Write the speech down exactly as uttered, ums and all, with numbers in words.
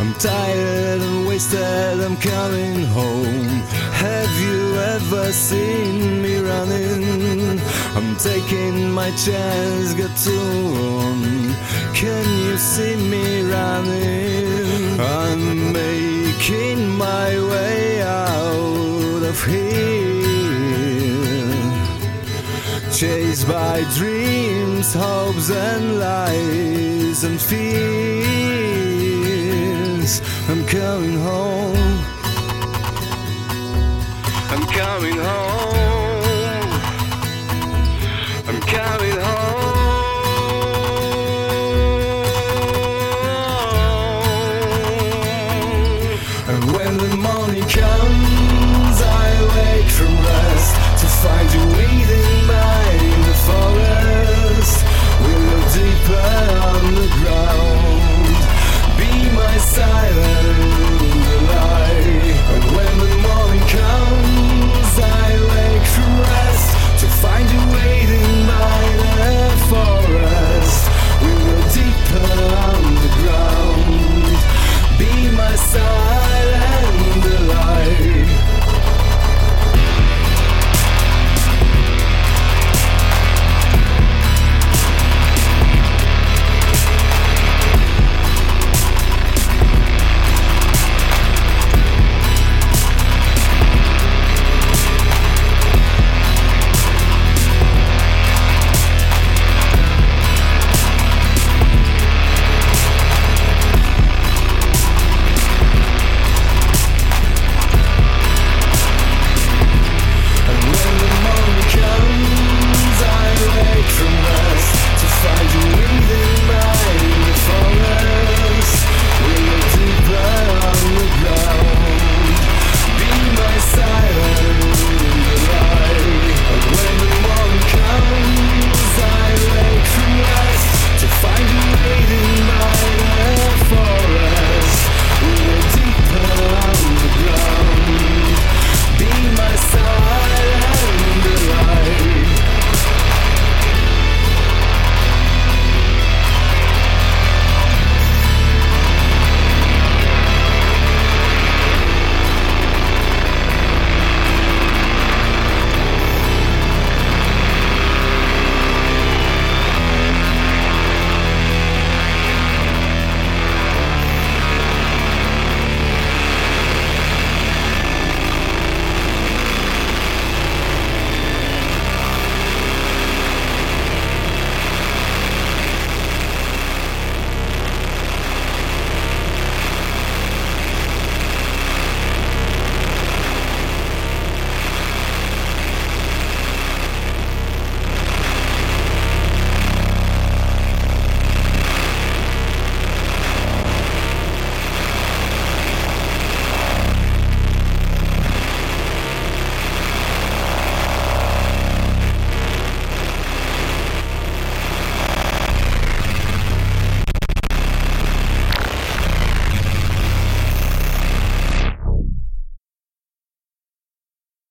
I'm tired and wasted, I'm coming home. Have you ever seen me running? I'm taking my chance, got to run. Can you see me running? I'm making my way out of here, chased by dreams, hopes and lies and fears. I'm coming home, I'm coming home.